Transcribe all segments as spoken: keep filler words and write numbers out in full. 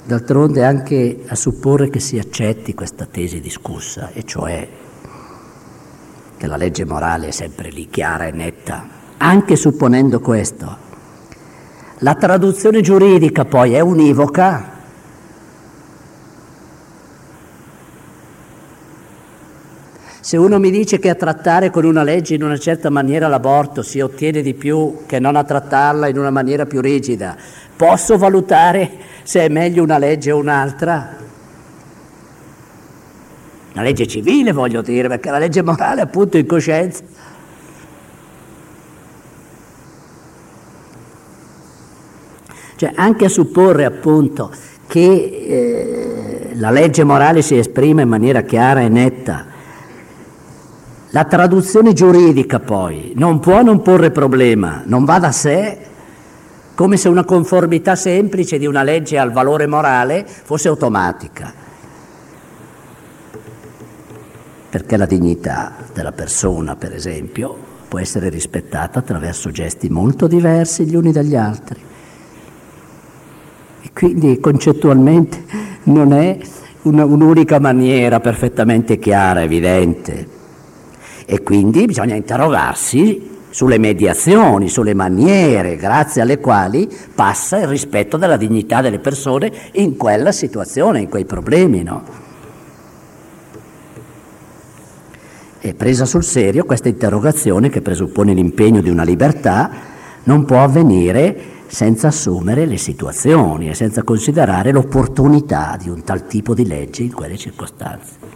D'altronde anche a supporre che si accetti questa tesi discussa, e cioè che la legge morale è sempre lì, chiara e netta, anche supponendo questo, la traduzione giuridica poi è univoca, se uno mi dice che a trattare con una legge in una certa maniera l'aborto si ottiene di più che non a trattarla in una maniera più rigida, posso valutare se è meglio una legge o un'altra? Una legge civile, voglio dire, perché la legge morale appunto in coscienza. Cioè anche a supporre appunto che eh, la legge morale si esprime in maniera chiara e netta, la traduzione giuridica poi non può non porre problema, non va da sé, come se una conformità semplice di una legge al valore morale fosse automatica, perché la dignità della persona, per esempio, può essere rispettata attraverso gesti molto diversi gli uni dagli altri, e quindi concettualmente non è una, un'unica maniera perfettamente chiara, evidente. E quindi bisogna interrogarsi sulle mediazioni, sulle maniere grazie alle quali passa il rispetto della dignità delle persone in quella situazione, in quei problemi, no? E presa sul serio questa interrogazione, che presuppone l'impegno di una libertà, non può avvenire senza assumere le situazioni e senza considerare l'opportunità di un tal tipo di legge in quelle circostanze.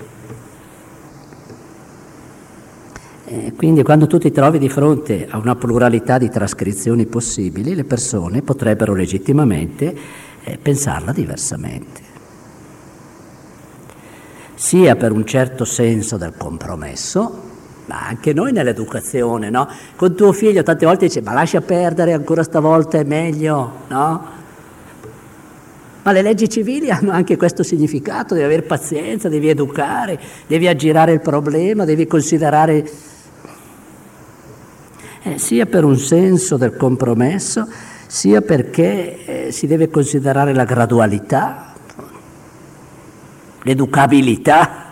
Quindi quando tu ti trovi di fronte a una pluralità di trascrizioni possibili, le persone potrebbero legittimamente eh, pensarla diversamente. Sia per un certo senso del compromesso, ma anche noi nell'educazione, no? Con tuo figlio tante volte dice, ma lascia perdere, ancora stavolta è meglio, no? Ma le leggi civili hanno anche questo significato, devi avere pazienza, devi educare, devi aggirare il problema, devi considerare... Eh, sia per un senso del compromesso, sia perché eh, si deve considerare la gradualità, l'educabilità,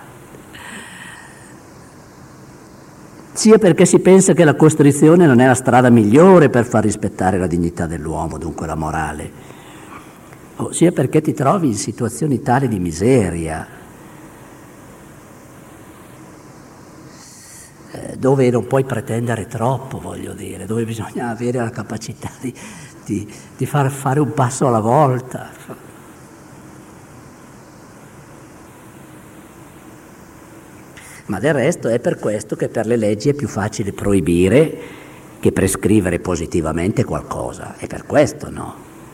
sia perché si pensa che la costrizione non è la strada migliore per far rispettare la dignità dell'uomo, dunque la morale, o sia perché ti trovi in situazioni tali di miseria, dove non puoi pretendere troppo, voglio dire, dove bisogna avere la capacità di, di, di far fare un passo alla volta. Ma del resto è per questo che per le leggi è più facile proibire che prescrivere positivamente qualcosa, è per questo, no?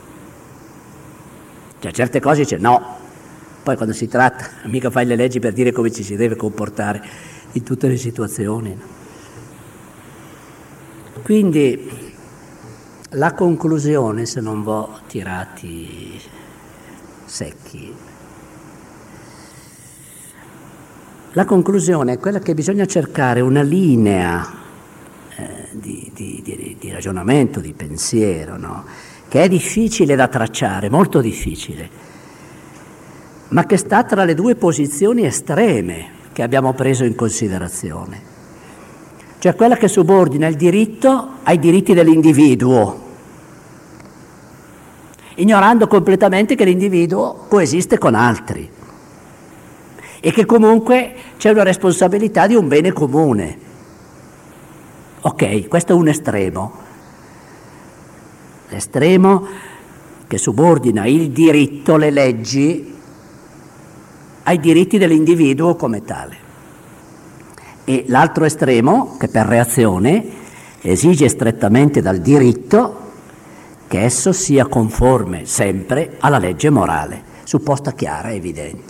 Cioè certe cose dice no, poi quando si tratta, mica fai le leggi per dire come ci si deve comportare in tutte le situazioni. Quindi la conclusione, se non vo tirati secchi, la conclusione è quella che bisogna cercare una linea eh, di, di, di, di ragionamento, di pensiero, no? Che è difficile da tracciare, molto difficile, ma che sta tra le due posizioni estreme che abbiamo preso in considerazione, cioè quella che subordina il diritto ai diritti dell'individuo, ignorando completamente che l'individuo coesiste con altri e che comunque c'è una responsabilità di un bene comune. Ok, questo è un estremo, l'estremo che subordina il diritto, le leggi, ai diritti dell'individuo come tale. E l'altro estremo, che per reazione esige strettamente dal diritto che esso sia conforme sempre alla legge morale, supposta chiara e evidente.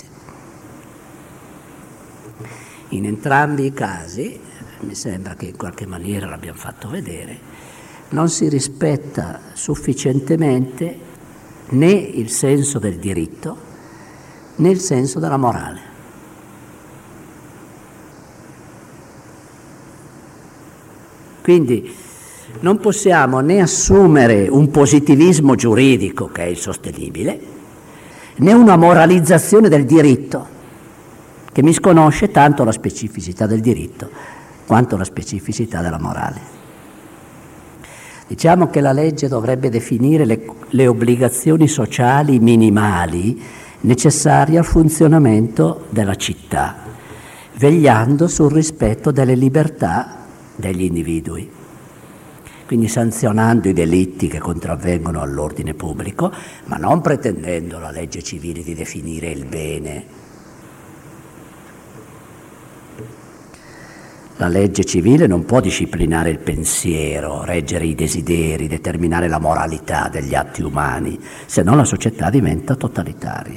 In entrambi i casi, mi sembra che in qualche maniera l'abbiamo fatto vedere, non si rispetta sufficientemente né il senso del diritto nel senso della morale. Quindi non possiamo né assumere un positivismo giuridico che è insostenibile, né una moralizzazione del diritto, che misconosce tanto la specificità del diritto quanto la specificità della morale. Diciamo che la legge dovrebbe definire le, le obbligazioni sociali minimali necessarie al funzionamento della città, vegliando sul rispetto delle libertà degli individui, quindi sanzionando i delitti che contravvengono all'ordine pubblico, ma non pretendendo la legge civile di definire il bene. La legge civile non può disciplinare il pensiero, reggere i desideri, determinare la moralità degli atti umani, se no la società diventa totalitaria.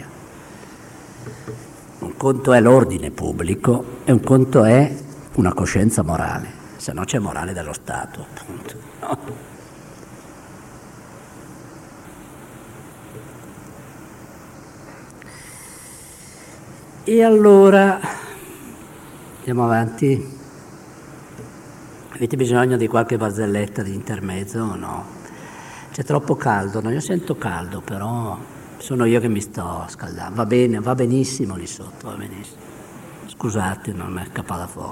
Un conto è l'ordine pubblico e un conto è una coscienza morale, se no c'è morale dello Stato, appunto. No? E allora, andiamo avanti. Avete bisogno di qualche barzelletta di intermezzo o no? C'è troppo caldo, no? Io sento caldo, però sono io che mi sto scaldando. Va bene, va benissimo lì sotto, va benissimo. Scusate, non mi è scappato fuoco.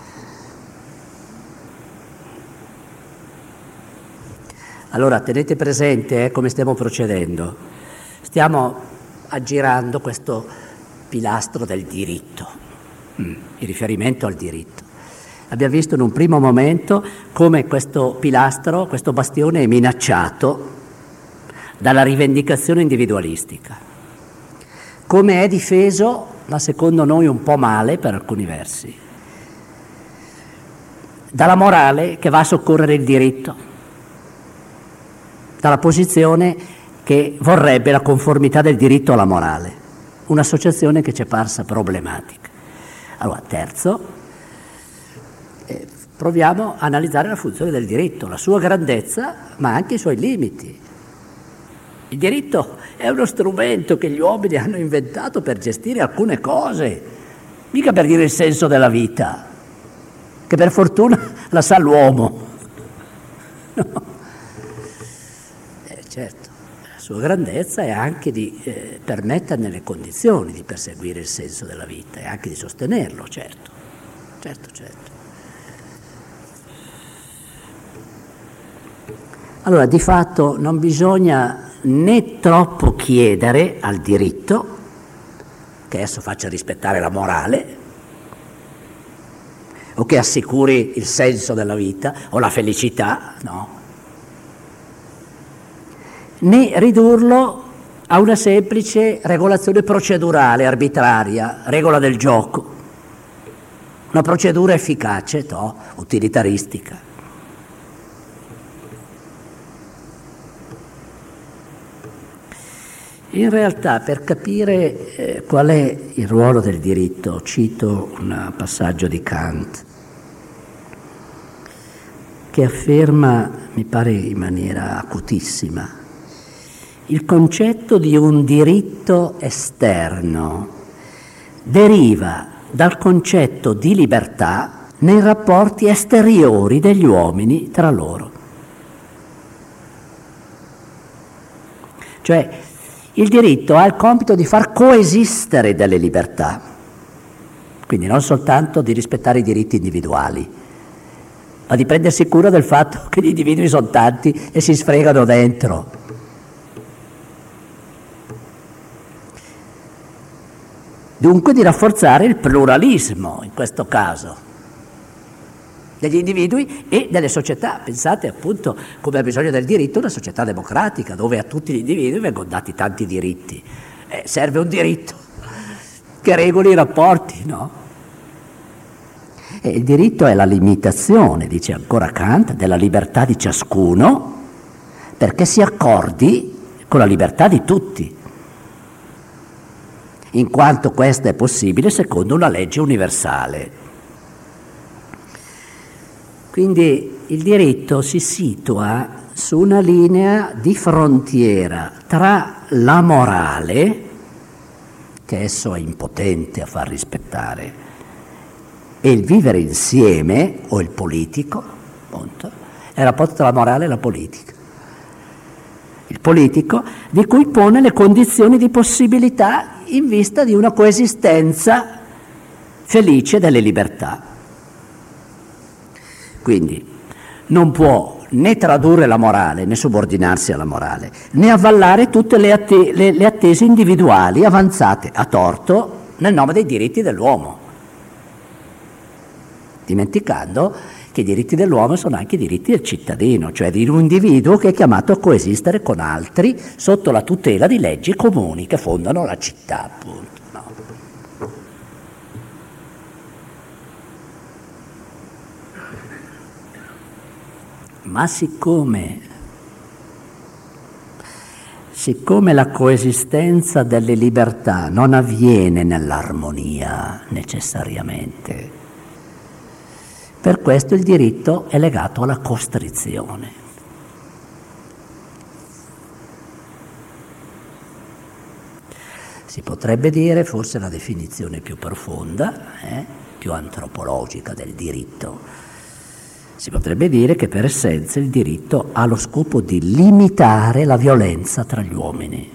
Allora, tenete presente eh, come stiamo procedendo. Stiamo aggirando questo pilastro del diritto, mm, il riferimento al diritto. Abbiamo visto in un primo momento come questo pilastro, questo bastione è minacciato dalla rivendicazione individualistica, come è difeso, ma secondo noi un po' male per alcuni versi, dalla morale che va a soccorrere il diritto, dalla posizione che vorrebbe la conformità del diritto alla morale, un'associazione che ci è parsa problematica. Allora, terzo, proviamo a analizzare la funzione del diritto, la sua grandezza, ma anche i suoi limiti. Il diritto è uno strumento che gli uomini hanno inventato per gestire alcune cose, mica per dire il senso della vita, che per fortuna la sa l'uomo. No. Eh, certo, la sua grandezza è anche di eh, permetterne le condizioni di perseguire il senso della vita e anche di sostenerlo, certo, certo, certo. Allora, di fatto non bisogna né troppo chiedere al diritto che esso faccia rispettare la morale o che assicuri il senso della vita o la felicità, no. Né ridurlo a una semplice regolazione procedurale, arbitraria, regola del gioco, una procedura efficace, no, utilitaristica. In realtà, per capire eh, qual è il ruolo del diritto, cito un passaggio di Kant che afferma, mi pare in maniera acutissima, il concetto di un diritto esterno deriva dal concetto di libertà nei rapporti esteriori degli uomini tra loro. Cioè, il diritto ha il compito di far coesistere delle libertà, quindi non soltanto di rispettare i diritti individuali, ma di prendersi cura del fatto che gli individui sono tanti e si sfregano dentro. Dunque di rafforzare il pluralismo, in questo caso, degli individui e delle società. Pensate appunto come ha bisogno del diritto una società democratica, dove a tutti gli individui vengono dati tanti diritti. Eh, serve un diritto che regoli i rapporti, no? E il diritto è la limitazione, dice ancora Kant, della libertà di ciascuno, perché si accordi con la libertà di tutti, in quanto questa è possibile secondo una legge universale. Quindi il diritto si situa su una linea di frontiera tra la morale, che esso è impotente a far rispettare, e il vivere insieme, o il politico, appunto, è il rapporto tra la morale e la politica. il politico, di cui pone le condizioni di possibilità in vista di una coesistenza felice delle libertà. Quindi non può né tradurre la morale, né subordinarsi alla morale, né avvallare tutte le, atte- le, le attese individuali avanzate a torto nel nome dei diritti dell'uomo, dimenticando che i diritti dell'uomo sono anche i diritti del cittadino, cioè di un individuo che è chiamato a coesistere con altri sotto la tutela di leggi comuni che fondano la città, appunto. No. Ma siccome, siccome la coesistenza delle libertà non avviene nell'armonia necessariamente, per questo il diritto è legato alla costrizione. Si potrebbe dire, forse la definizione più profonda, eh, più antropologica del diritto, si potrebbe dire che per essenza il diritto ha lo scopo di limitare la violenza tra gli uomini,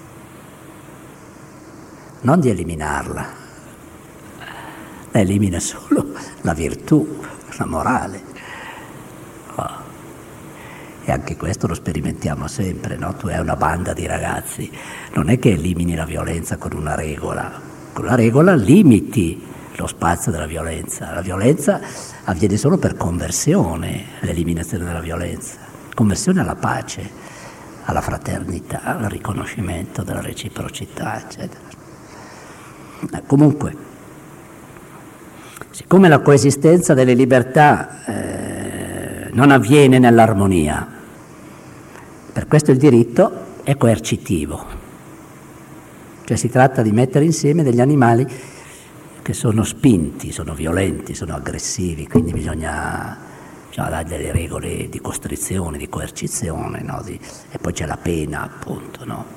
non di eliminarla. La elimina solo la virtù, la morale. Oh. E anche questo lo sperimentiamo sempre, no? Tu hai una banda di ragazzi, non è che elimini la violenza con una regola, con la regola limiti lo spazio della violenza. La violenza avviene solo per conversione, l'eliminazione della violenza, conversione alla pace, alla fraternità, al riconoscimento della reciprocità, eccetera. Eh, comunque, siccome la coesistenza delle libertà eh, non avviene nell'armonia, per questo il diritto è coercitivo, cioè si tratta di mettere insieme degli animali che sono spinti, sono violenti, sono aggressivi, quindi bisogna, bisogna dare delle regole di costrizione, di coercizione, no? di, e poi c'è la pena, appunto, no?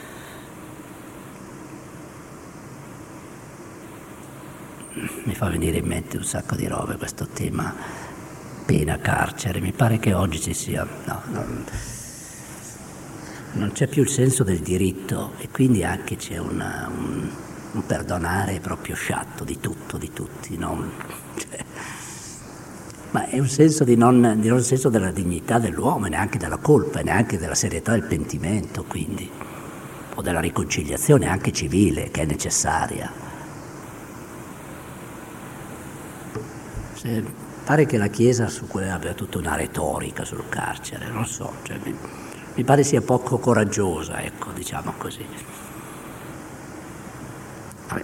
Mi fa venire in mente un sacco di robe questo tema pena, carcere. Mi pare che oggi ci sia, no, non, non c'è più il senso del diritto e quindi anche c'è una, un, un perdonare proprio sciatto di tutto, di tutti, non, cioè, ma è un senso di non, di non senso della dignità dell'uomo, neanche della colpa, neanche della serietà del pentimento, quindi, o della riconciliazione anche civile che è necessaria. Se, pare che la Chiesa su quella abbia tutta una retorica sul carcere, non so, cioè, mi, mi pare sia poco coraggiosa, ecco, diciamo così. Vabbè.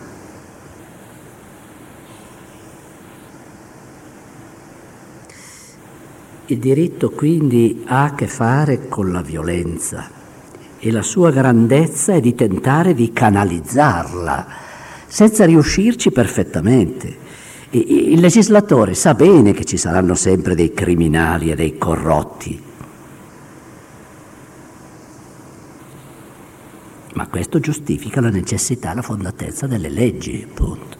Il diritto quindi ha a che fare con la violenza e la sua grandezza è di tentare di canalizzarla senza riuscirci perfettamente. Il legislatore sa bene che ci saranno sempre dei criminali e dei corrotti, ma questo giustifica la necessità e la fondatezza delle leggi, appunto.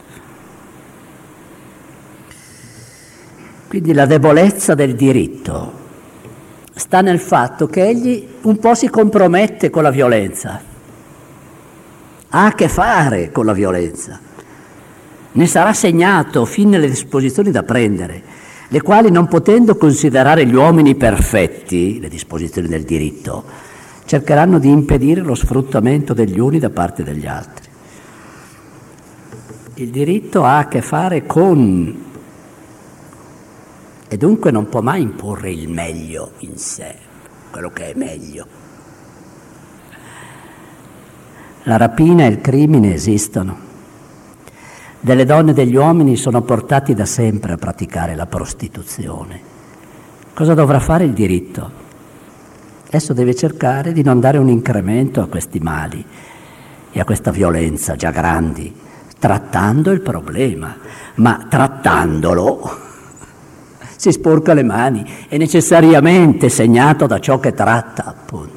Quindi la debolezza del diritto sta nel fatto che egli un po' si compromette con la violenza, ha a che fare con la violenza. Ne sarà segnato fin nelle disposizioni da prendere, le quali, non potendo considerare gli uomini perfetti, le disposizioni del diritto, cercheranno di impedire lo sfruttamento degli uni da parte degli altri. Il diritto ha a che fare con, e dunque non può mai imporre il meglio in sé, quello che è meglio. La rapina e il crimine esistono. Delle donne e degli uomini sono portati da sempre a praticare la prostituzione. Cosa dovrà fare il diritto? Esso deve cercare di non dare un incremento a questi mali e a questa violenza già grandi, trattando il problema, ma trattandolo si sporca le mani, è necessariamente segnato da ciò che tratta, appunto.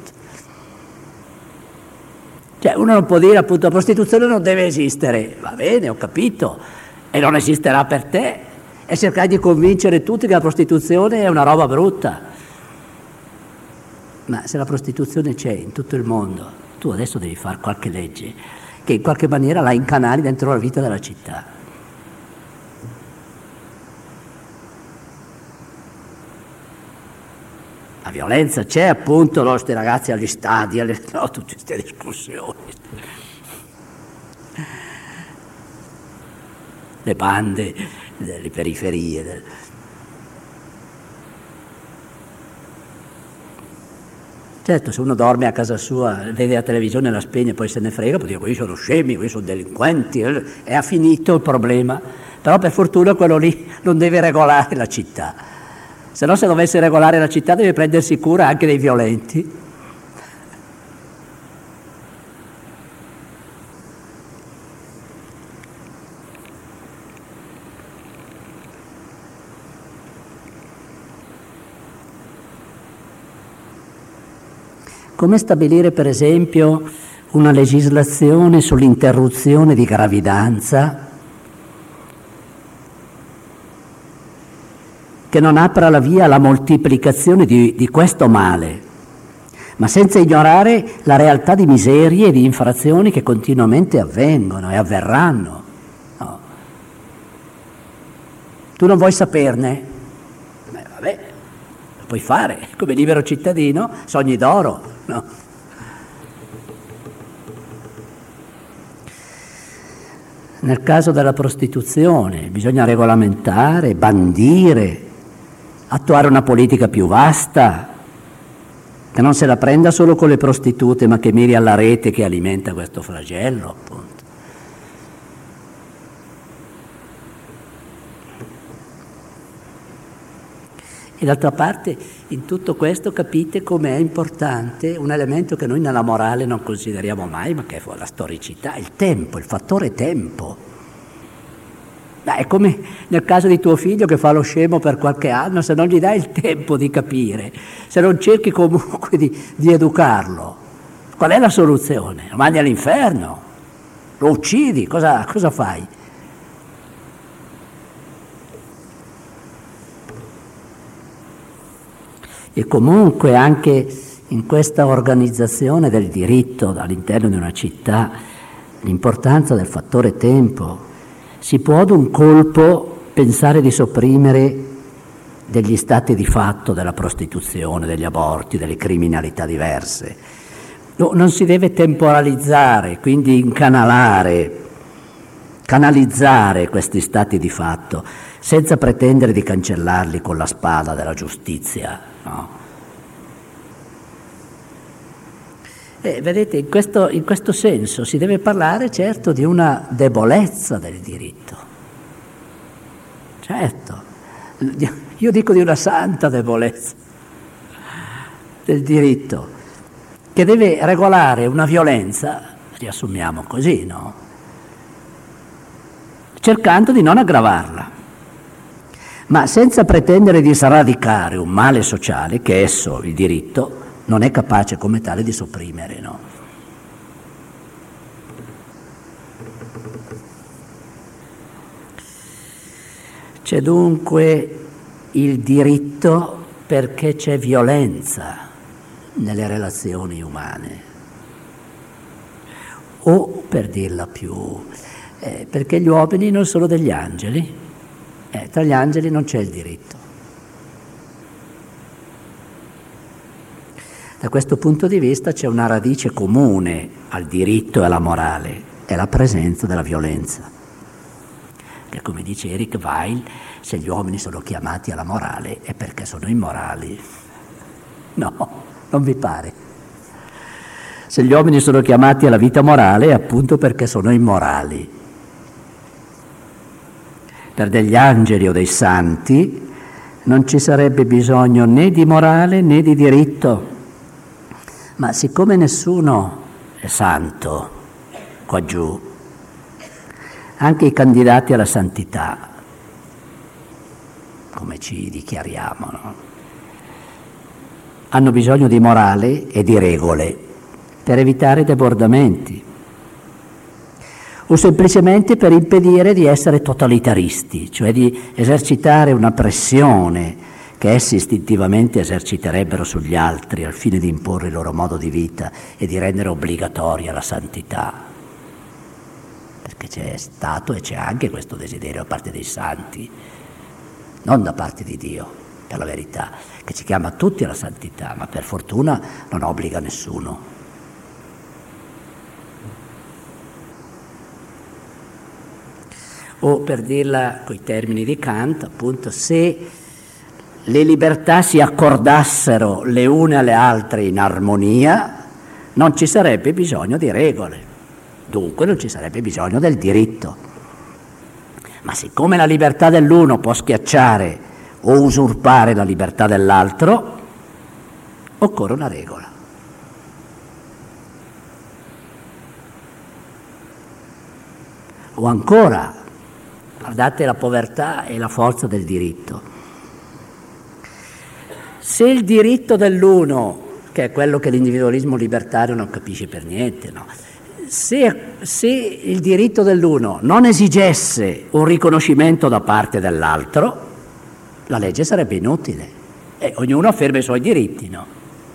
Cioè uno non può dire appunto la prostituzione non deve esistere, va bene, ho capito, e non esisterà per te, e cercare di convincere tutti che la prostituzione è una roba brutta. Ma se la prostituzione c'è in tutto il mondo, tu adesso devi fare qualche legge che in qualche maniera la incanali dentro la vita della città. La violenza c'è, appunto, no, questi ragazzi agli stadi, alle, no, tutte queste discussioni. Le bande delle periferie. Del... Certo, se uno dorme a casa sua, vede la televisione, la spegne, poi se ne frega, poi dice, questi sono scemi, questi sono delinquenti, e ha finito il problema. Però per fortuna quello lì non deve regolare la città. Se no, se dovesse regolare la città, deve prendersi cura anche dei violenti. Come stabilire, per esempio, una legislazione sull'interruzione di gravidanza che non apra la via alla moltiplicazione di, di questo male, ma senza ignorare la realtà di miserie e di infrazioni che continuamente avvengono e avverranno. No. Tu non vuoi saperne? Beh, vabbè, lo puoi fare, come libero cittadino, sogni d'oro, no? Nel caso della prostituzione bisogna regolamentare, bandire, attuare una politica più vasta, che non se la prenda solo con le prostitute, ma che miri alla rete che alimenta questo flagello, appunto. E d'altra parte, in tutto questo capite come è importante un elemento che noi nella morale non consideriamo mai, ma che è la storicità, il tempo, il fattore tempo. Beh, è come nel caso di tuo figlio che fa lo scemo per qualche anno, se non gli dai il tempo di capire, se non cerchi comunque di, di educarlo, qual è la soluzione? Lo mandi all'inferno, lo uccidi, cosa, cosa fai? E comunque anche in questa organizzazione del diritto all'interno di una città, l'importanza del fattore tempo. Si può ad un colpo pensare di sopprimere degli stati di fatto della prostituzione, degli aborti, delle criminalità diverse. No, non si deve temporalizzare, quindi incanalare, canalizzare questi stati di fatto, senza pretendere di cancellarli con la spada della giustizia, no? E vedete, in questo, in questo senso si deve parlare certo di una debolezza del diritto. Certo, io dico di una santa debolezza del diritto, che deve regolare una violenza, riassumiamo così, no? Cercando di non aggravarla, ma senza pretendere di sradicare un male sociale che esso, il diritto, non è capace come tale di sopprimere, no? C'è dunque il diritto perché c'è violenza nelle relazioni umane, o per dirla più, eh, perché gli uomini non sono degli angeli, eh, tra gli angeli non c'è il diritto. Da questo punto di vista c'è una radice comune al diritto e alla morale, è la presenza della violenza. Che come dice Eric Weil, se gli uomini sono chiamati alla morale è perché sono immorali. No, non vi pare. Se gli uomini sono chiamati alla vita morale è appunto perché sono immorali. Per degli angeli o dei santi non ci sarebbe bisogno né di morale né di diritto. Ma siccome nessuno è santo qua giù, anche i candidati alla santità, come ci dichiariamo, no? Hanno bisogno di morale e di regole per evitare debordamenti o semplicemente per impedire di essere totalitaristi, cioè di esercitare una pressione che essi istintivamente eserciterebbero sugli altri al fine di imporre il loro modo di vita e di rendere obbligatoria la santità. Perché c'è stato e c'è anche questo desiderio da parte dei santi, non da parte di Dio, per la verità, che ci chiama tutti alla santità, ma per fortuna non obbliga nessuno. O per dirla coi termini di Kant, appunto, se le libertà si accordassero le une alle altre in armonia, non ci sarebbe bisogno di regole, dunque non ci sarebbe bisogno del diritto. Ma siccome la libertà dell'uno può schiacciare o usurpare la libertà dell'altro, occorre una regola. O ancora, guardate la povertà e la forza del diritto. Se il diritto dell'uno, che è quello che l'individualismo libertario non capisce per niente, no? Se, se il diritto dell'uno non esigesse un riconoscimento da parte dell'altro, la legge sarebbe inutile e ognuno afferma i suoi diritti, no?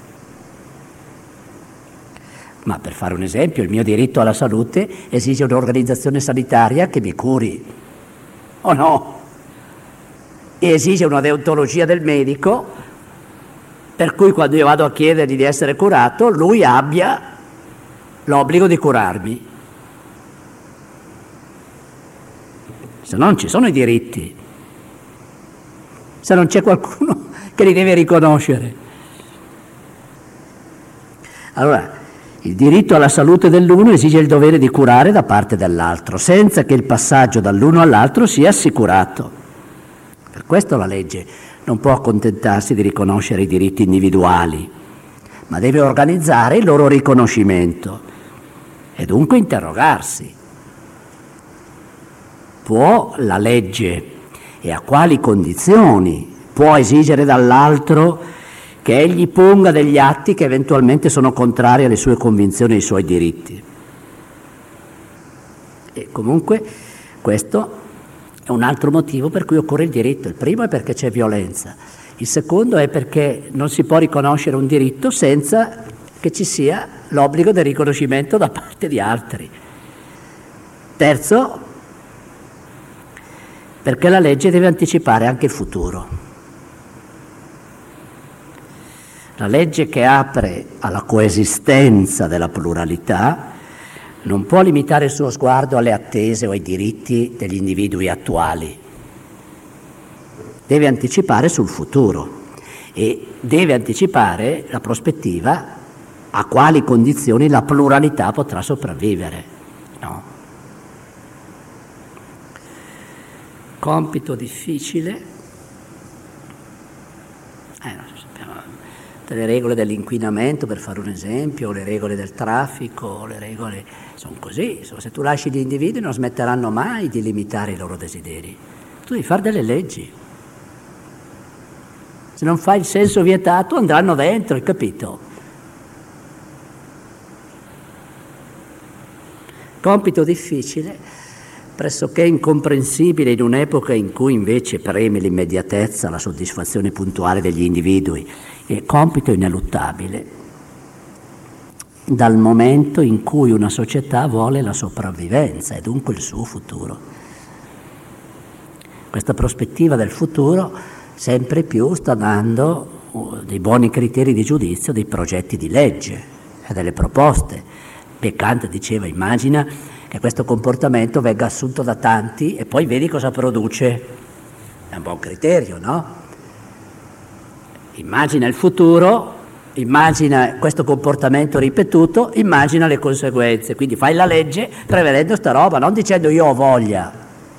Ma per fare un esempio, il mio diritto alla salute esige un'organizzazione sanitaria che mi curi, o no? E esige una deontologia del medico per cui quando io vado a chiedergli di essere curato, lui abbia l'obbligo di curarmi. Se no non ci sono i diritti, se non c'è qualcuno che li deve riconoscere. Allora, il diritto alla salute dell'uno esige il dovere di curare da parte dell'altro, senza che il passaggio dall'uno all'altro sia assicurato. Per questo la legge non può accontentarsi di riconoscere i diritti individuali, ma deve organizzare il loro riconoscimento e dunque interrogarsi. Può la legge, e a quali condizioni, può esigere dall'altro che egli ponga degli atti che eventualmente sono contrari alle sue convinzioni e ai suoi diritti? E comunque questo è un altro motivo per cui occorre il diritto. Il primo è perché c'è violenza, il secondo è perché non si può riconoscere un diritto senza che ci sia l'obbligo del riconoscimento da parte di altri. Terzo, perché la legge deve anticipare anche il futuro. La legge che apre alla coesistenza della pluralità non può limitare il suo sguardo alle attese o ai diritti degli individui attuali. Deve anticipare sul futuro e deve anticipare la prospettiva a quali condizioni la pluralità potrà sopravvivere. No? Compito difficile. Eh, non so, sappiamo, le regole dell'inquinamento, per fare un esempio, le regole del traffico, le regole sono così. Insomma, se tu lasci gli individui non smetteranno mai di limitare i loro desideri. Tu devi fare delle leggi. Se non fai il senso vietato andranno dentro, hai capito? Compito difficile, pressoché incomprensibile in un'epoca in cui invece preme l'immediatezza, la soddisfazione puntuale degli individui, e compito ineluttabile dal momento in cui una società vuole la sopravvivenza e dunque il suo futuro. Questa prospettiva del futuro sempre più sta dando dei buoni criteri di giudizio dei progetti di legge e delle proposte. Kant diceva, immagina che questo comportamento venga assunto da tanti e poi vedi cosa produce. È un buon criterio, no? Immagina il futuro, immagina questo comportamento ripetuto, immagina le conseguenze. Quindi fai la legge prevedendo sta roba, non dicendo io ho voglia.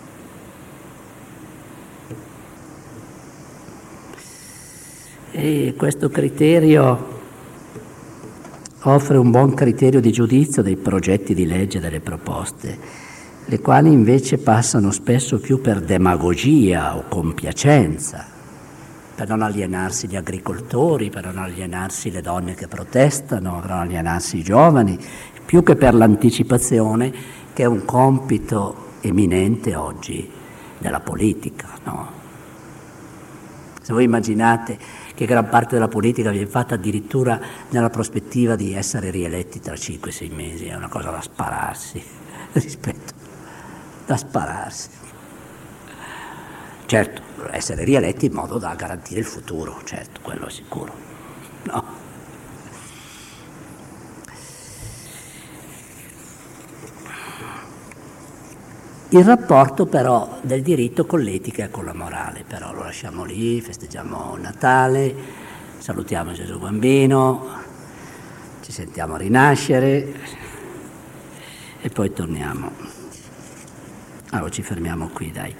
E questo criterio offre un buon criterio di giudizio dei progetti di legge e delle proposte, le quali invece passano spesso più per demagogia o compiacenza, per non alienarsi gli agricoltori, per non alienarsi le donne che protestano, per non alienarsi i giovani, più che per l'anticipazione, che è un compito eminente oggi della politica, no? Se voi immaginate che gran parte della politica viene fatta addirittura nella prospettiva di essere rieletti tra cinque sei mesi, è una cosa da spararsi, rispetto, da spararsi. Certo, essere rieletti in modo da garantire il futuro, certo, quello è sicuro, no? Il rapporto però del diritto con l'etica e con la morale, però lo lasciamo lì, festeggiamo Natale, salutiamo Gesù Bambino, ci sentiamo rinascere e poi torniamo. Allora ci fermiamo qui, dai.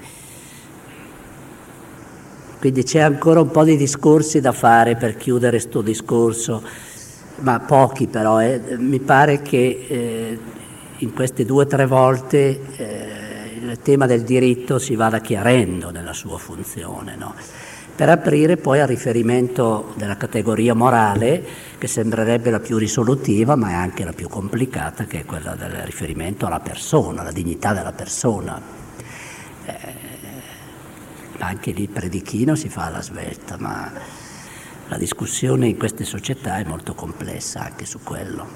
Quindi c'è ancora un po' di discorsi da fare per chiudere sto discorso, ma pochi però. Eh. Mi pare che eh, in queste due o tre volte eh, il tema del diritto si vada chiarendo nella sua funzione, no? Per aprire poi al riferimento della categoria morale, che sembrerebbe la più risolutiva, ma è anche la più complicata, che è quella del riferimento alla persona, alla dignità della persona. Eh, anche lì il predichino si fa alla svelta, ma la discussione in queste società è molto complessa anche su quello.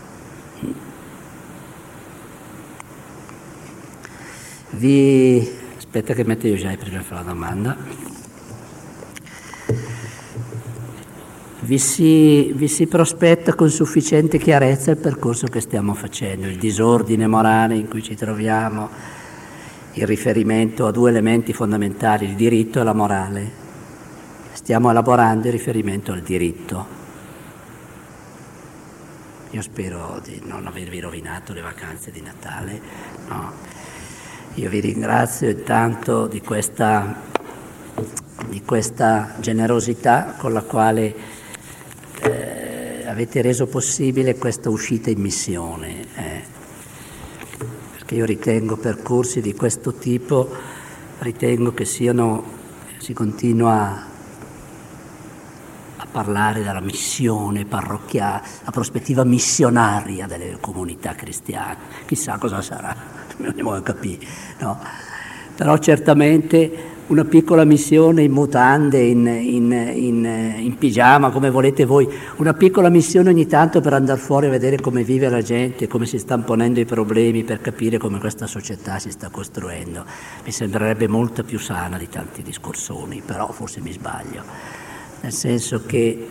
Vi aspetta che metto io già prima di fare la domanda. Vi si, vi si prospetta con sufficiente chiarezza il percorso che stiamo facendo, il disordine morale in cui ci troviamo, il riferimento a due elementi fondamentali, il diritto e la morale. Stiamo elaborando il riferimento al diritto. Io spero di non avervi rovinato le vacanze di Natale, no? Io vi ringrazio intanto di questa, di questa generosità con la quale eh, avete reso possibile questa uscita in missione, eh. Perché io ritengo percorsi di questo tipo, ritengo che siano, si continua a parlare della missione parrocchiale, la prospettiva missionaria delle comunità cristiane, chissà cosa sarà. Non andiamo a capire, no? Però certamente una piccola missione in mutande, in, in, in, in pigiama, come volete voi, una piccola missione ogni tanto per andare fuori a vedere come vive la gente, come si stanno ponendo i problemi, per capire come questa società si sta costruendo. Mi sembrerebbe molto più sana di tanti discorsoni, però forse mi sbaglio, nel senso che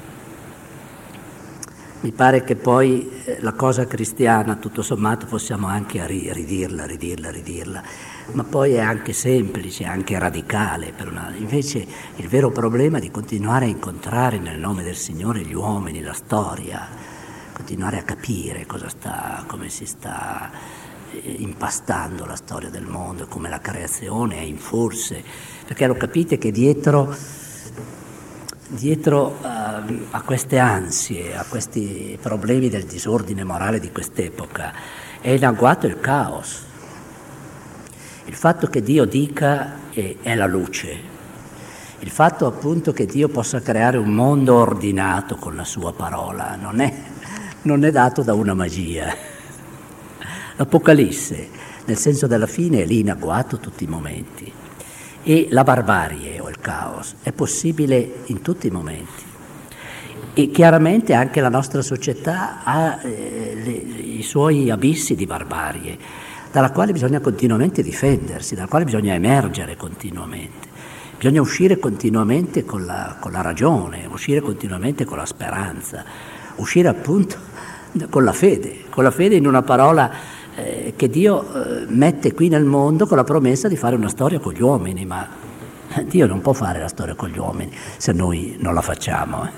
mi pare che poi la cosa cristiana, tutto sommato, possiamo anche ridirla, ridirla, ridirla, ma poi è anche semplice, anche radicale. Per una... Invece il vero problema è di continuare a incontrare nel nome del Signore gli uomini, la storia, continuare a capire cosa sta, come si sta impastando la storia del mondo, come la creazione è in forse, perché lo capite che dietro... Dietro uh, a queste ansie, a questi problemi del disordine morale di quest'epoca, è in agguato il caos. Il fatto che Dio dica è, è la luce, il fatto appunto che Dio possa creare un mondo ordinato con la sua parola non è, non è dato da una magia. L'Apocalisse, nel senso della fine, è lì in agguato tutti i momenti. E la barbarie o il caos è possibile in tutti i momenti. E chiaramente anche la nostra società ha eh, le, i suoi abissi di barbarie, dalla quale bisogna continuamente difendersi, dalla quale bisogna emergere continuamente. Bisogna uscire continuamente con la, con la ragione, uscire continuamente con la speranza, uscire appunto con la fede, con la fede in una parola Eh, che Dio eh, mette qui nel mondo con la promessa di fare una storia con gli uomini, ma Dio non può fare la storia con gli uomini se noi non la facciamo. Eh.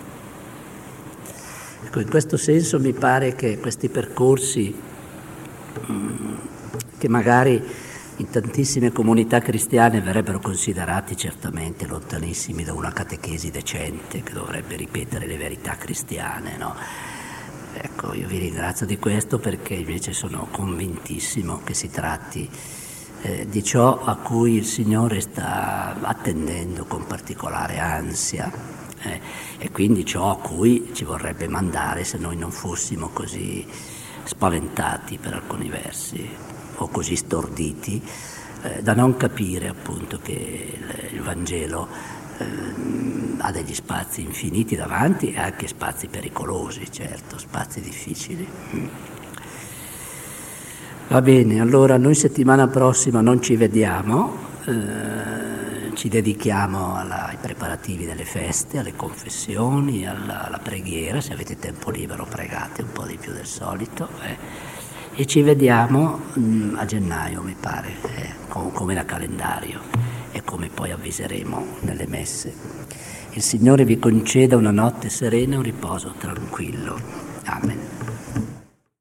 Ecco, in questo senso mi pare che questi percorsi, mh, che magari in tantissime comunità cristiane verrebbero considerati certamente lontanissimi da una catechesi decente che dovrebbe ripetere le verità cristiane, no? Ecco, io vi ringrazio di questo perché invece sono convintissimo che si tratti eh, di ciò a cui il Signore sta attendendo con particolare ansia eh, e quindi ciò a cui ci vorrebbe mandare se noi non fossimo così spaventati per alcuni versi o così storditi eh, da non capire appunto che il, il Vangelo eh, ha degli spazi infiniti davanti e anche spazi pericolosi, certo, spazi difficili. Va bene, allora noi settimana prossima non ci vediamo, eh, ci dedichiamo alla, ai preparativi delle feste, alle confessioni, alla, alla preghiera. Se avete tempo libero pregate un po' di più del solito. Eh. E ci vediamo mh, a gennaio, mi pare, eh, com- come da calendario e come poi avviseremo nelle messe. Il Signore vi conceda una notte serena e un riposo tranquillo. Amen.